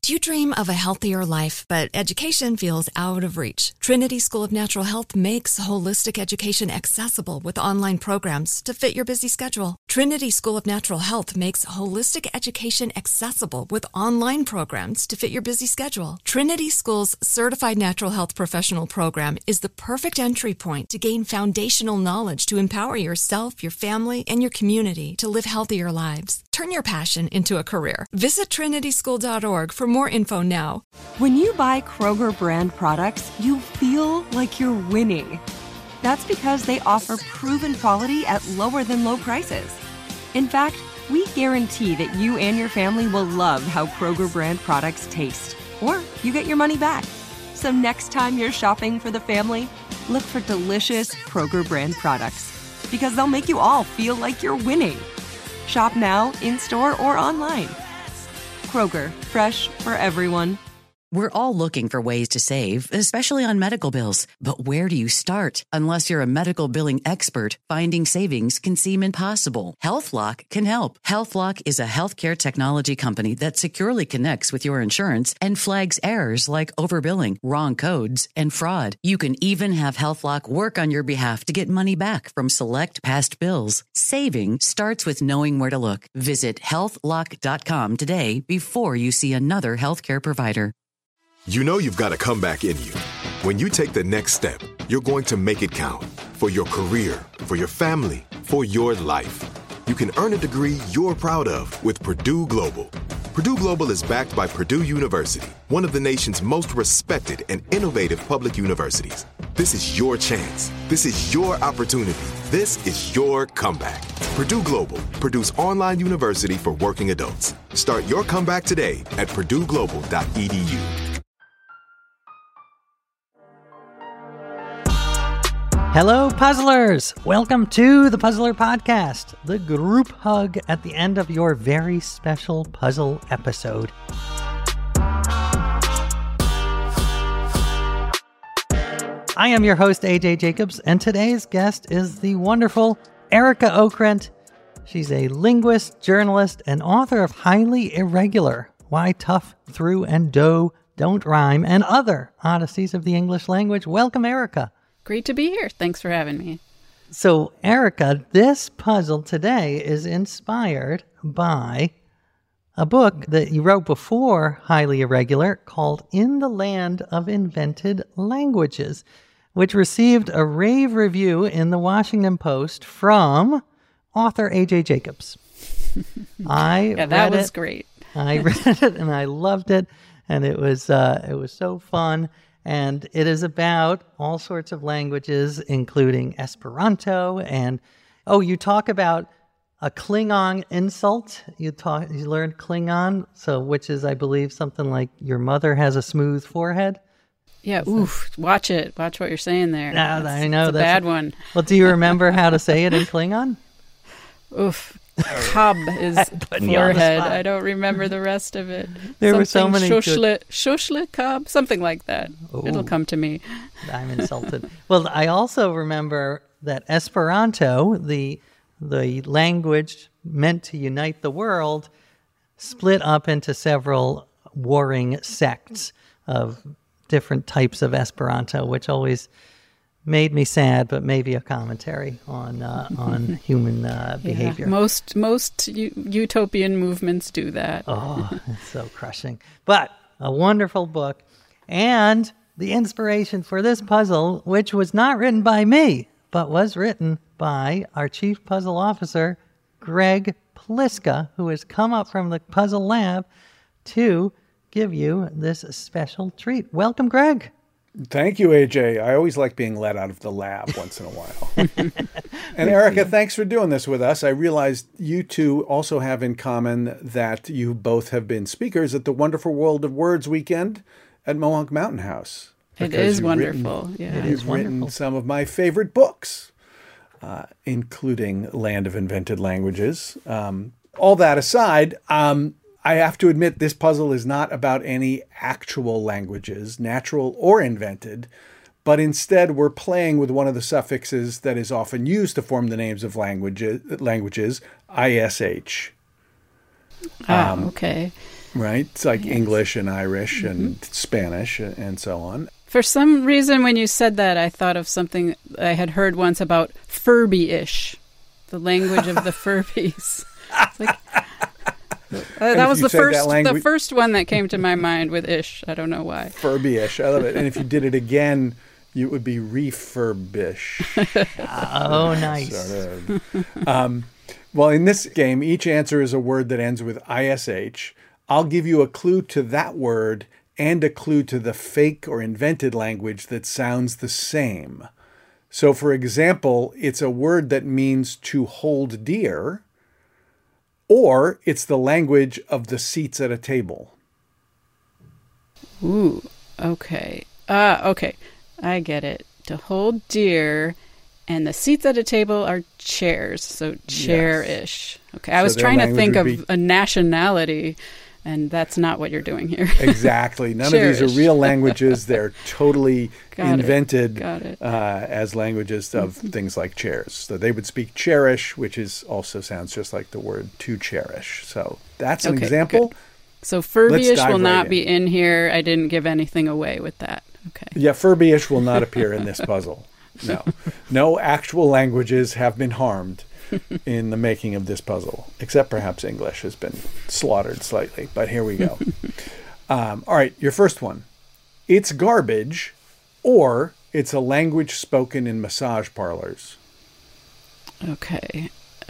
Do you dream of a healthier life, but education feels out of reach? Trinity School of Natural Health makes holistic education accessible with online programs to fit your busy schedule. Trinity School of Natural Health makes holistic education accessible with online programs to fit your busy schedule. Trinity School's Certified Natural Health Professional Program is the perfect entry point to gain foundational knowledge to empower yourself, your family, and your community to live healthier lives. Turn your passion into a career. Visit trinityschool.org for more info now. When you buy Kroger brand products, you feel like you're winning. That's because they offer proven quality at lower than low prices. In fact, we guarantee that you and your family will love how Kroger brand products taste, or you get your money back. So next time you're shopping for the family, look for delicious Kroger brand products, because they'll make you all feel like you're winning. Shop now, in-store, or online. Kroger, fresh for everyone. We're all looking for ways to save, especially on medical bills. But where do you start? Unless you're a medical billing expert, finding savings can seem impossible. HealthLock can help. HealthLock is a healthcare technology company that securely connects with your insurance and flags errors like overbilling, wrong codes, and fraud. You can even have HealthLock work on your behalf to get money back from select past bills. Saving starts with knowing where to look. Visit healthlock.com today before you see another healthcare provider. You know you've got a comeback in you. When you take the next step, you're going to make it count. For your career, for your family, for your life. You can earn a degree you're proud of with Purdue Global. Purdue Global is backed by Purdue University, one of the nation's most respected and innovative public universities. This is your chance. This is your opportunity. This is your comeback. Purdue Global, Purdue's online university for working adults. Start your comeback today at purdueglobal.edu. Hello, puzzlers! Welcome to the Puzzler Podcast, the group hug at the end of your very special puzzle episode. I am your host, AJ Jacobs, and today's guest is the wonderful Erica Okrent. She's a linguist, journalist, and author of Highly Irregular, Why Tough, Through, and Dough Don't Rhyme, and other odysseys of the English language. Welcome, Erica. Great to be here. Thanks for having me. So, Erica, this puzzle today is inspired by a book that you wrote before Highly Irregular called In the Land of Invented Languages, which received a rave review in the Washington Post from author A.J. Jacobs. That was great. I read it and I loved it, and it was so fun. And it is about all sorts of languages, including Esperanto. And, you talk about a Klingon insult. You learned Klingon, which is, I believe, something like your mother has a smooth forehead. Yeah, oof, watch it. Watch what you're saying there. I know. That's a bad one. Well, do you remember how to say it in Klingon? Oof. Cob is forehead. I don't remember the rest of it. There were so many Shushle cob, something like that. Ooh, it'll come to me. I'm insulted. Well, I also remember that Esperanto, the language meant to unite the world, split up into several warring sects of different types of Esperanto, which always made me sad, but maybe a commentary on human behavior. Most utopian movements do that. Oh, it's so crushing. But a wonderful book. And the inspiration for this puzzle, which was not written by me, but was written by our chief puzzle officer, Greg Pliska, who has come up from the Puzzle Lab to give you this special treat. Welcome, Greg. Thank you, AJ. I always like being let out of the lab once in a while. And Erica, thanks for doing this with us. I realized you two also have in common that you both have been speakers at the Wonderful World of Words weekend at Mohonk Mountain House. It is wonderful. You've written some of my favorite books, including Land of Invented Languages. All that aside, I have to admit this puzzle is not about any actual languages, natural or invented, but instead we're playing with one of the suffixes that is often used to form the names of languages, ISH. Okay. Right? It's like English and Irish and Spanish and so on. For some reason, when you said that, I thought of something I had heard once about Furby-ish, the language of the Furbies. It's like, that was the first one that came to my mind with ish. I don't know why. Furby-ish. I love it. And if you did it again, it would be refurbish. Oh, nice. Sort of. Well, in this game, each answer is a word that ends with ISH. I'll give you a clue to that word and a clue to the fake or invented language that sounds the same. So, for example, it's a word that means to hold dear, or it's the language of the seats at a table. Ooh, okay. Okay. I get it. To hold dear, and the seats at a table are chairs, so chair-ish. Okay, I was trying to think of a nationality, and that's not what you're doing here. Exactly. None of these are real languages. They're totally invented as languages of things like chairs. So they would speak chairish, which also sounds just like the word to cherish. So that's an example. Good. So Furby-ish will not be in here. I didn't give anything away with that. Okay. Yeah, Furby-ish will not appear in this puzzle. No. No actual languages have been harmed in the making of this puzzle, except perhaps English has been slaughtered slightly. But here we go. All right, your first one. It's garbage, or it's a language spoken in massage parlors. Okay.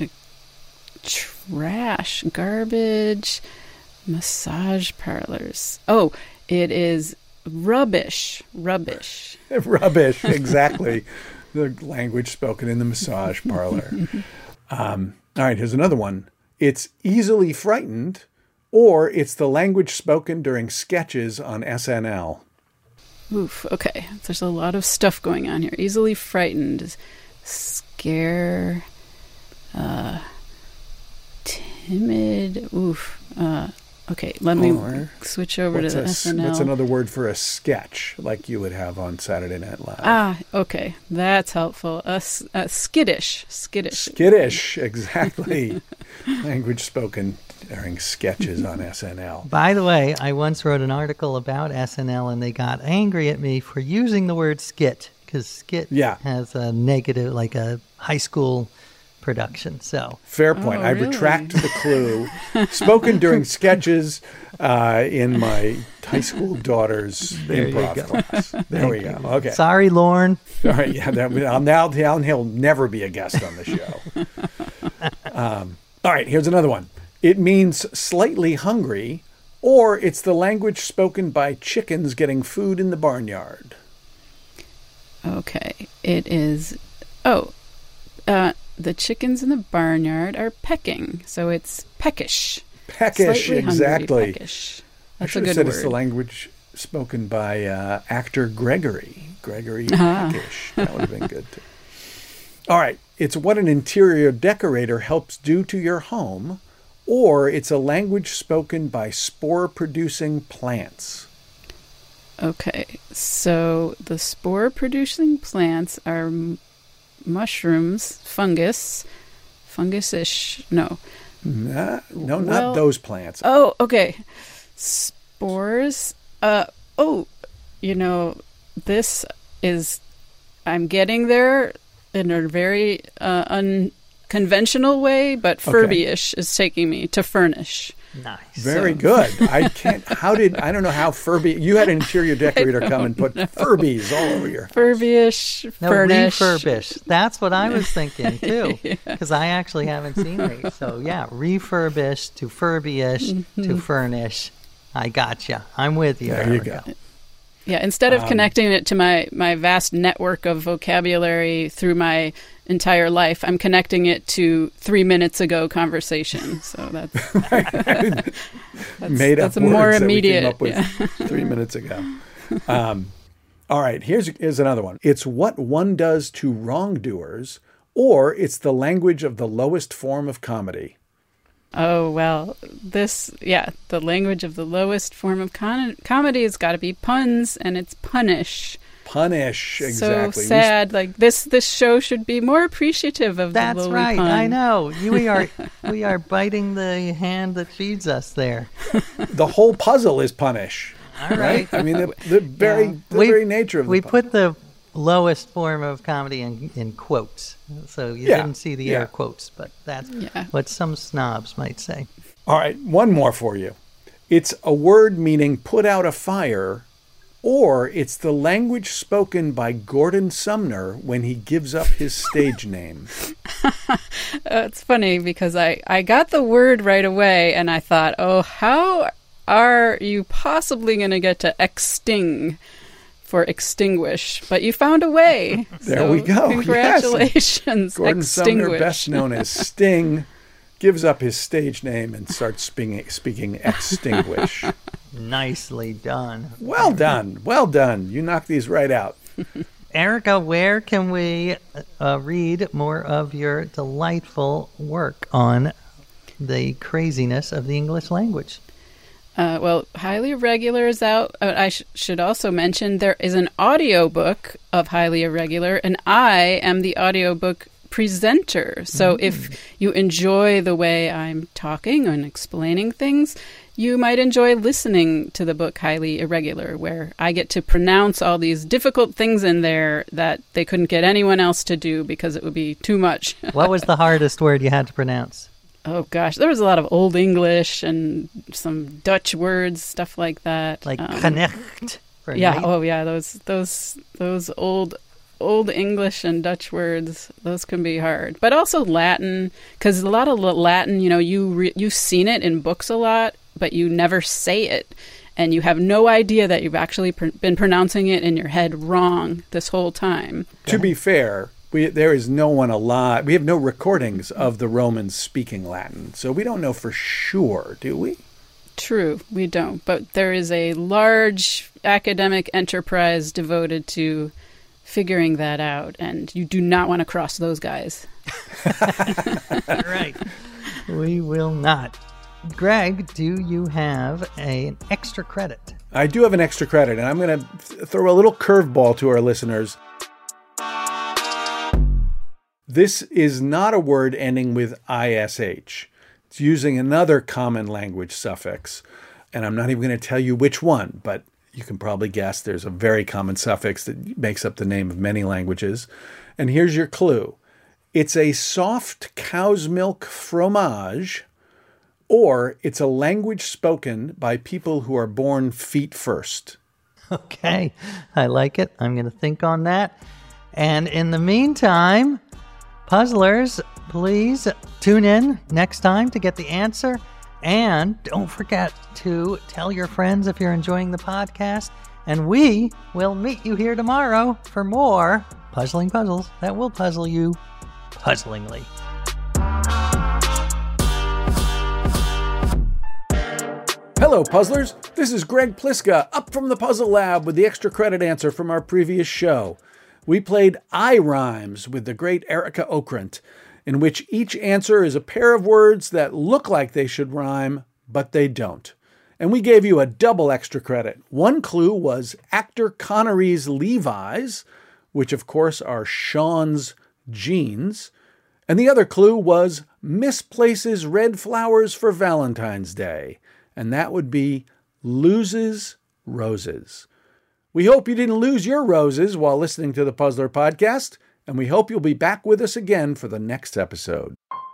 Trash, garbage, massage parlors. Oh, it is rubbish. Rubbish, exactly. The language spoken in the massage parlor. All right, here's another one. It's easily frightened, or it's the language spoken during sketches on SNL. Oof, okay. There's a lot of stuff going on here. Easily frightened, scare, timid, okay, let me switch over to the SNL. What's another word for a sketch, like you would have on Saturday Night Live? Okay. That's helpful. Skittish. Skittish, exactly. Language spoken during sketches on SNL. By the way, I once wrote an article about SNL, and they got angry at me for using the word skit, because skit has a negative, like a high school production. So fair point. I retract the clue. Spoken during sketches in my high school daughter's improv class. There we go. Okay. Sorry, Lorne. All right. Yeah. Now he'll never be a guest on the show. All right. Here's another one. It means slightly hungry, or it's the language spoken by chickens getting food in the barnyard. Okay. It is. The chickens in the barnyard are pecking, so it's peckish. Peckish, slightly exactly. Hungry, peckish. That's a good said word. It's the language spoken by actor Gregory Peckish. That would have been good too. All right, it's what an interior decorator helps do to your home, or it's a language spoken by spore-producing plants. Okay, so the spore-producing plants are mushrooms, fungusish. No, not those plants. Oh, okay. Spores. This is. I'm getting there in a very unconventional way, but Furby-ish is taking me to furnish. Nice. Very good. I don't know how Furby. You had an interior decorator come and put Furbies all over your house. Furby-ish, furnish. Refurbish. That's what I was thinking too, because I actually haven't seen these. So yeah, refurbish to Furby-ish to furnish. I gotcha. I'm with you. There you go. Yeah, instead of connecting it to my vast network of vocabulary through my entire life, I'm connecting it to 3 minutes ago conversation. So that's made up that's a more immediate. That we came up with 3 minutes ago. All right, here's another one. It's what one does to wrongdoers, or it's the language of the lowest form of comedy. Oh, well, the language of the lowest form of comedy has got to be puns, and it's punish. Punish, exactly. So sad. Like this show should be more appreciative of the lowly right. pun. I know. We are biting the hand that feeds us there. The whole puzzle is punish. All right. I mean, the very nature of the puzzle. Put the lowest form of comedy in quotes, so you didn't see the air quotes, but that's what some snobs might say. All right, one more for you. It's a word meaning put out a fire, or it's the language spoken by Gordon Sumner when he gives up his stage name. It's funny because I got the word right away and I thought, oh, how are you possibly going to get to exting for extinguish? But you found a way. There we go. Congratulations. Yes. Gordon Sumner, best known as Sting, gives up his stage name and starts speaking extinguish. Nicely done. Well done. Well done. You knocked these right out. Erica, where can we read more of your delightful work on the craziness of the English language? Well, Highly Irregular is out. I should also mention there is an audiobook of Highly Irregular, and I am the audiobook presenter. So if you enjoy the way I'm talking and explaining things, you might enjoy listening to the book Highly Irregular, where I get to pronounce all these difficult things in there that they couldn't get anyone else to do because it would be too much. What was the hardest word you had to pronounce? Oh, gosh. There was a lot of Old English and some Dutch words, stuff like that. Like knecht. Yeah. Oh, yeah. Those old English and Dutch words, those can be hard. But also Latin, because a lot of Latin, you've seen it in books a lot, but you never say it. And you have no idea that you've actually been pronouncing it in your head wrong this whole time. To be fair, there is no one alive. We have no recordings of the Romans speaking Latin, so we don't know for sure, do we? True, we don't. But there is a large academic enterprise devoted to figuring that out, and you do not want to cross those guys. Right. We will not. Greg, do you have an extra credit? I do have an extra credit, and I'm going to throw a little curveball to our listeners. This is not a word ending with ISH. It's using another common language suffix, and I'm not even going to tell you which one, but you can probably guess there's a very common suffix that makes up the name of many languages. And here's your clue. It's a soft cow's milk fromage, or it's a language spoken by people who are born feet first. Okay, I like it. I'm going to think on that. And in the meantime, puzzlers, please tune in next time to get the answer. And don't forget to tell your friends if you're enjoying the podcast. And we will meet you here tomorrow for more puzzling puzzles that will puzzle you puzzlingly. Hello, puzzlers. This is Greg Pliska, up from the Puzzle Lab with the extra credit answer from our previous show. We played I-Rhymes with the great Erica Okrent, in which each answer is a pair of words that look like they should rhyme, but they don't. And we gave you a double extra credit. One clue was actor Connery's Levi's, which of course are Sean's jeans. And the other clue was misplaces red flowers for Valentine's Day. And that would be loses roses. We hope you didn't lose your roses while listening to the Puzzler Podcast, and we hope you'll be back with us again for the next episode.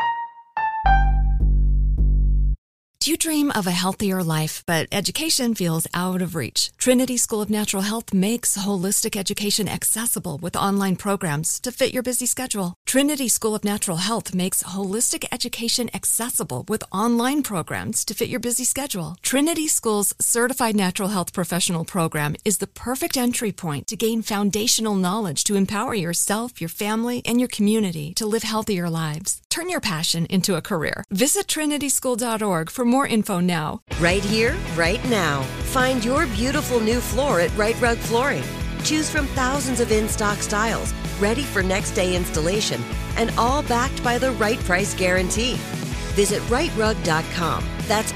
Do you dream of a healthier life, but education feels out of reach? Trinity School of Natural Health makes holistic education accessible with online programs to fit your busy schedule. Trinity School of Natural Health makes holistic education accessible with online programs to fit your busy schedule. Trinity School's Certified Natural Health Professional Program is the perfect entry point to gain foundational knowledge to empower yourself, your family, and your community to live healthier lives. Turn your passion into a career. Visit trinityschool.org for more info now. Right here, right now. Find your beautiful new floor at Right Rug Flooring. Choose from thousands of in-stock styles, ready for next day installation, and all backed by the right price guarantee. Visit rightrug.com. That's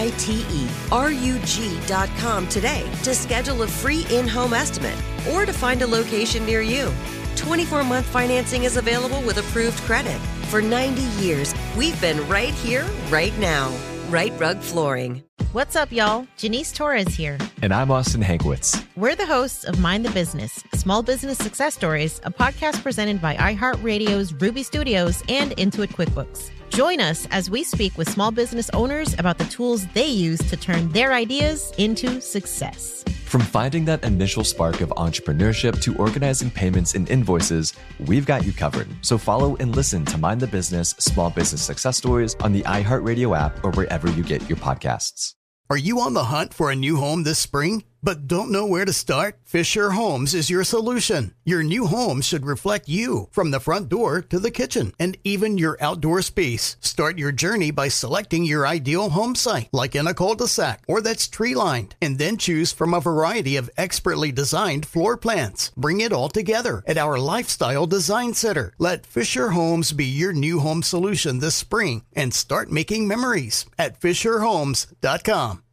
RITERUG.com today to schedule a free in-home estimate or to find a location near you. 24-month financing is available with approved credit. For 90 years, we've been right here, right now. Right Rug Flooring. What's up, y'all? Janice Torres here. And I'm Austin Hankwitz. We're the hosts of Mind the Business, Small Business Success Stories, a podcast presented by iHeartRadio's Ruby Studios and Intuit QuickBooks. Join us as we speak with small business owners about the tools they use to turn their ideas into success. From finding that initial spark of entrepreneurship to organizing payments and invoices, we've got you covered. So follow and listen to Mind the Business Small Business Success Stories on the iHeartRadio app or wherever you get your podcasts. Are you on the hunt for a new home this spring, but don't know where to start? Fisher Homes is your solution. Your new home should reflect you, from the front door to the kitchen, and even your outdoor space. Start your journey by selecting your ideal home site, like in a cul-de-sac or that's tree-lined, and then choose from a variety of expertly designed floor plans. Bring it all together at our Lifestyle Design Center. Let Fisher Homes be your new home solution this spring and start making memories at FisherHomes.com.